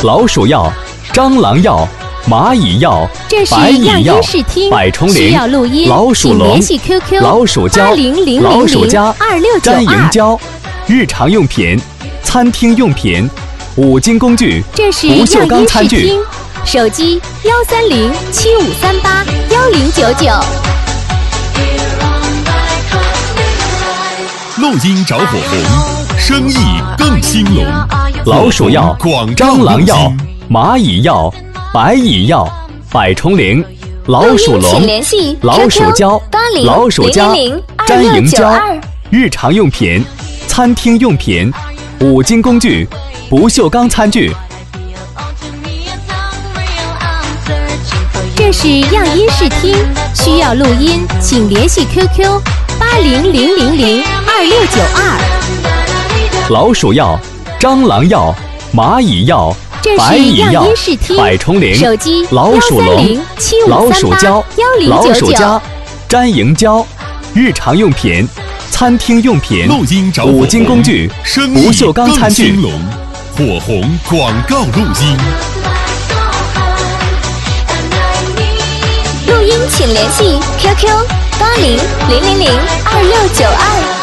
老鼠药、蟑螂药、蚂蚁药、白蚁药、百虫灵、老鼠笼、老鼠胶、老鼠夹、粘蝇胶、日常用品、餐厅用品、五金工具、不锈钢餐具。 手机130-7538-1099。 录音着火红，生意更兴隆。 老鼠药、蟑螂药、蚂蚁药、白蚁药、百虫灵、老鼠笼、老鼠胶、老鼠夹、粘蝇胶、日常用品、餐厅用品、五金工具、不锈钢餐具。 这是样音视听，需要录音请联系 QQ 800002692。 老鼠药、蟑螂药、蚂蚁药、白蚁药、百虫灵、老鼠笼、老鼠胶、老鼠夹、粘蝇胶、日常用品、餐厅用品、五金工具、不锈钢餐具。 火红广告录音。 录音请联系 QQ800002692。